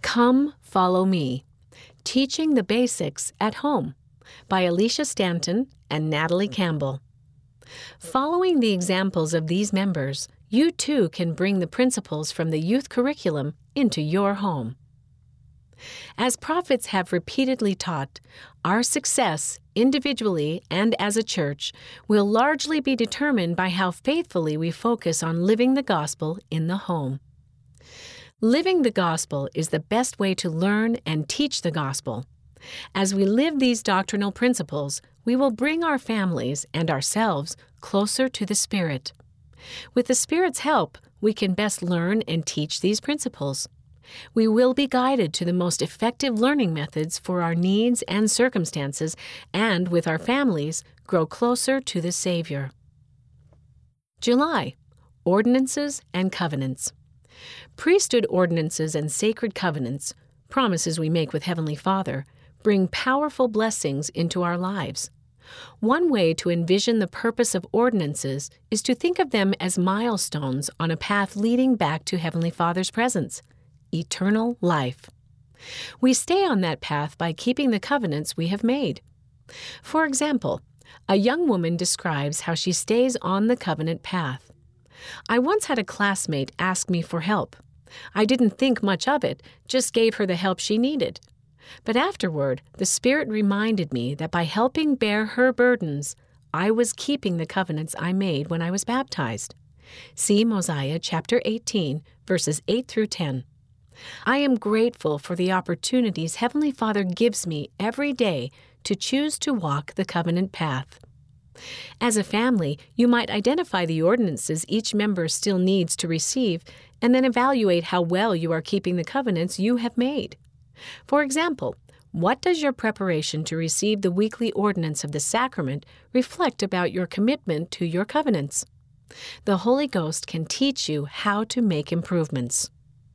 Come, Follow Me, Teaching the Basics at Home by Alicia Stanton and Natalie Campbell. Following the examples of these members, you too can bring the principles from the youth curriculum into your home. As prophets have repeatedly taught, our success, individually and as a church, will largely be determined by how faithfully we focus on living the gospel in the home. Living the gospel is the best way to learn and teach the gospel. As we live these doctrinal principles, we will bring our families and ourselves closer to the Spirit. With the Spirit's help, we can best learn and teach these principles. We will be guided to the most effective learning methods for our needs and circumstances, and with our families, grow closer to the Savior. July, Ordinances and Covenants. Priesthood ordinances and sacred covenants, promises we make with Heavenly Father, bring powerful blessings into our lives. One way to envision the purpose of ordinances is to think of them as milestones on a path leading back to Heavenly Father's presence, eternal life. We stay on that path by keeping the covenants we have made. For example, a young woman describes how she stays on the covenant path. I once had a classmate ask me for help. I didn't think much of it, just gave her the help she needed. But afterward, the Spirit reminded me that by helping bear her burdens, I was keeping the covenants I made when I was baptized. See Mosiah chapter 18, verses 8 through 10. I am grateful for the opportunities Heavenly Father gives me every day to choose to walk the covenant path. As a family, you might identify the ordinances each member still needs to receive and then evaluate how well you are keeping the covenants you have made. For example, what does your preparation to receive the weekly ordinance of the sacrament reflect about your commitment to your covenants? The Holy Ghost can teach you how to make improvements.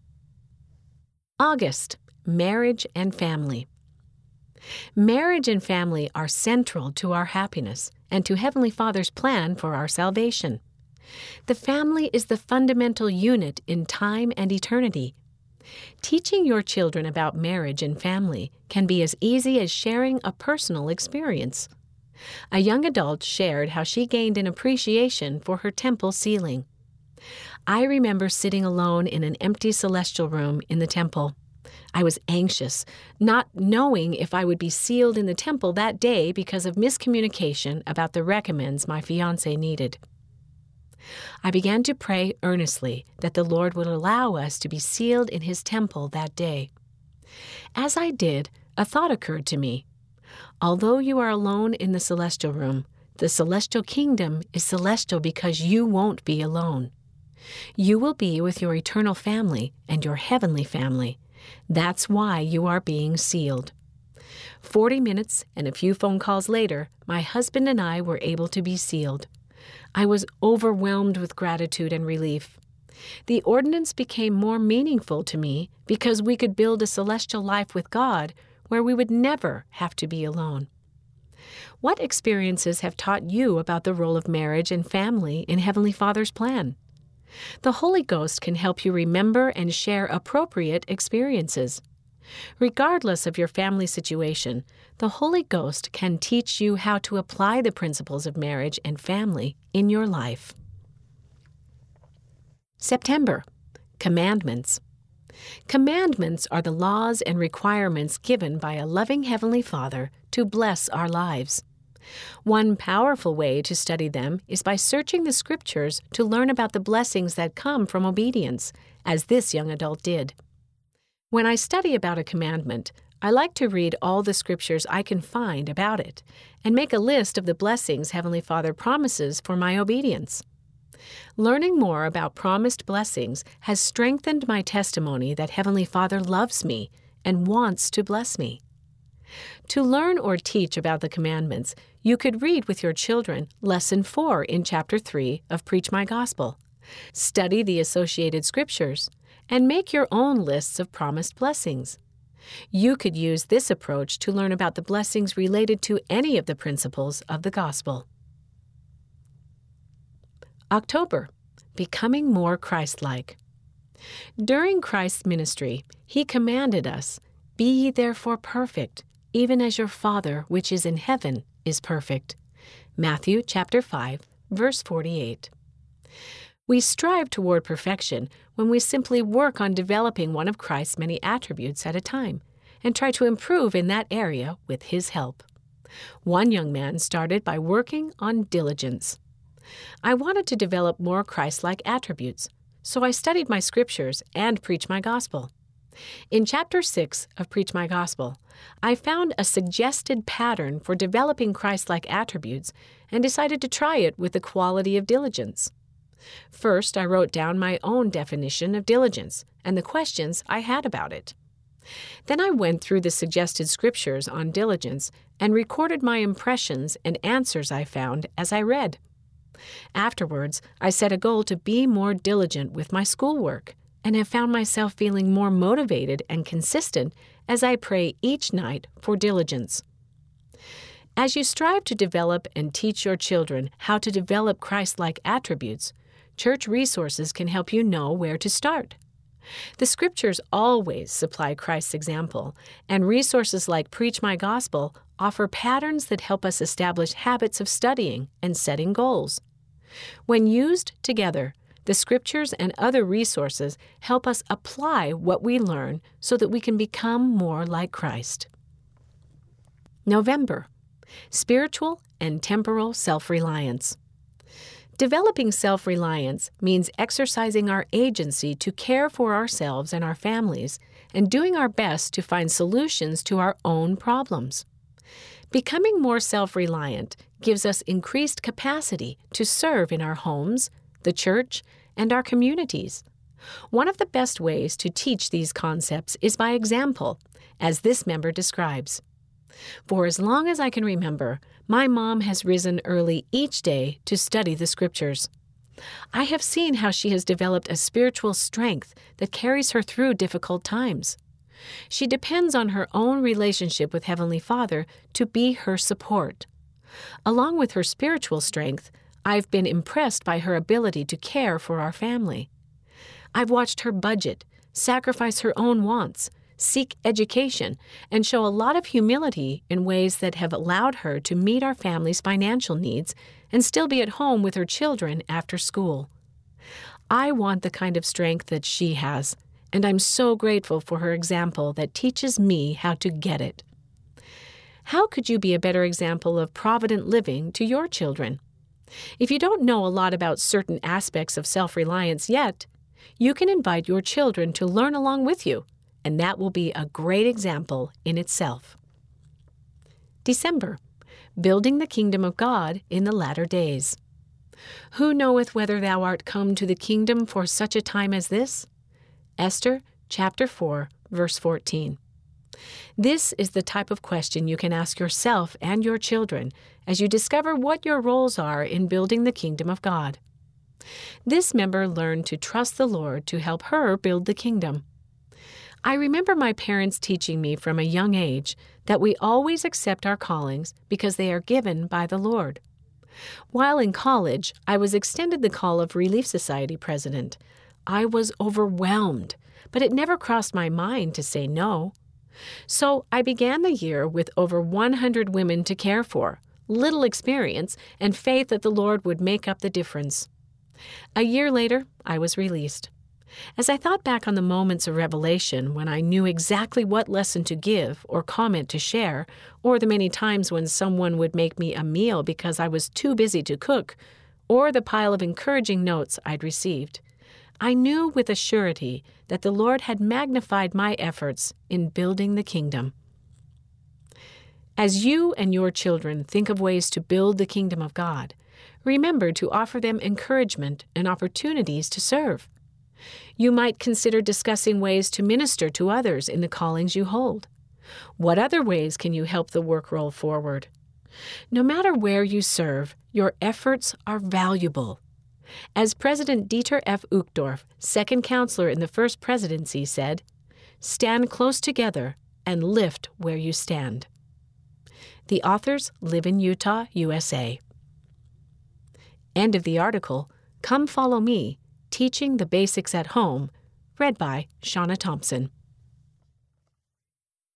August, Marriage and Family. Marriage and family are central to our happiness and to Heavenly Father's plan for our salvation. The family is the fundamental unit in time and eternity. Teaching your children about marriage and family can be as easy as sharing a personal experience. A young adult shared how she gained an appreciation for her temple ceiling. I remember sitting alone in an empty celestial room in the temple. I was anxious, not knowing if I would be sealed in the temple that day because of miscommunication about the recommends my fiancé needed. I began to pray earnestly that the Lord would allow us to be sealed in His temple that day. As I did, a thought occurred to me. Although you are alone in the celestial room, the celestial kingdom is celestial because you won't be alone. You will be with your eternal family and your heavenly family. That's why you are being sealed. 40 minutes and a few phone calls later, my husband and I were able to be sealed. I was overwhelmed with gratitude and relief. The ordinance became more meaningful to me because we could build a celestial life with God where we would never have to be alone. What experiences have taught you about the role of marriage and family in Heavenly Father's plan? The Holy Ghost can help you remember and share appropriate experiences. Regardless of your family situation, the Holy Ghost can teach you how to apply the principles of marriage and family in your life. September, Commandments. Commandments are the laws and requirements given by a loving Heavenly Father to bless our lives. One powerful way to study them is by searching the Scriptures to learn about the blessings that come from obedience, as this young adult did. When I study about a commandment, I like to read all the Scriptures I can find about it and make a list of the blessings Heavenly Father promises for my obedience. Learning more about promised blessings has strengthened my testimony that Heavenly Father loves me and wants to bless me. To learn or teach about the commandments, you could read with your children Lesson 4 in Chapter 3 of Preach My Gospel, study the associated Scriptures, and make your own lists of promised blessings. You could use this approach to learn about the blessings related to any of the principles of the Gospel. October, Becoming More Christ-like. During Christ's ministry, he commanded us, "Be ye therefore perfect, even as your Father which is in heaven is perfect." Matthew chapter 5, verse 48. We strive toward perfection when we simply work on developing one of Christ's many attributes at a time and try to improve in that area with his help. One young man started by working on diligence. I wanted to develop more Christ-like attributes, so I studied my scriptures and preached my gospel. In chapter 6 of Preach My Gospel, I found a suggested pattern for developing Christ-like attributes and decided to try it with the quality of diligence. First, I wrote down my own definition of diligence and the questions I had about it. Then I went through the suggested scriptures on diligence and recorded my impressions and answers I found as I read. Afterwards, I set a goal to be more diligent with my schoolwork and have found myself feeling more motivated and consistent as I pray each night for diligence. As you strive to develop and teach your children how to develop Christ-like attributes, church resources can help you know where to start. The scriptures always supply Christ's example, and resources like Preach My Gospel offer patterns that help us establish habits of studying and setting goals. When used together, the scriptures and other resources help us apply what we learn so that we can become more like Christ. November, spiritual and temporal self-reliance. Developing self-reliance means exercising our agency to care for ourselves and our families and doing our best to find solutions to our own problems. Becoming more self-reliant gives us increased capacity to serve in our homes, the church, and our communities. One of the best ways to teach these concepts is by example, as this member describes. For as long as I can remember, my mom has risen early each day to study the scriptures. I have seen how she has developed a spiritual strength that carries her through difficult times. She depends on her own relationship with Heavenly Father to be her support. Along with her spiritual strength, I've been impressed by her ability to care for our family. I've watched her budget, sacrifice her own wants, seek education, and show a lot of humility in ways that have allowed her to meet our family's financial needs and still be at home with her children after school. I want the kind of strength that she has, and I'm so grateful for her example that teaches me how to get it. How could you be a better example of provident living to your children? If you don't know a lot about certain aspects of self-reliance yet, you can invite your children to learn along with you, and that will be a great example in itself. December, building the kingdom of God in the latter days. Who knoweth whether thou art come to the kingdom for such a time as this? Esther chapter 4, verse 14. This is the type of question you can ask yourself and your children as you discover what your roles are in building the kingdom of God. This member learned to trust the Lord to help her build the kingdom. I remember my parents teaching me from a young age that we always accept our callings because they are given by the Lord. While in college, I was extended the call of Relief Society president. I was overwhelmed, but it never crossed my mind to say no. So I began the year with over 100 women to care for, little experience, and faith that the Lord would make up the difference. A year later, I was released. As I thought back on the moments of revelation when I knew exactly what lesson to give or comment to share, or the many times when someone would make me a meal because I was too busy to cook, or the pile of encouraging notes I'd received, I knew with a surety that the Lord had magnified my efforts in building the kingdom. As you and your children think of ways to build the kingdom of God, remember to offer them encouragement and opportunities to serve. You might consider discussing ways to minister to others in the callings you hold. What other ways can you help the work roll forward? No matter where you serve, your efforts are valuable. As President Dieter F. Uchtdorf, second counselor in the First Presidency, said, "Stand close together and lift where you stand." The authors live in Utah, USA. End of the article. Come Follow Me, Teaching the Basics at Home, Read by Shauna Thompson.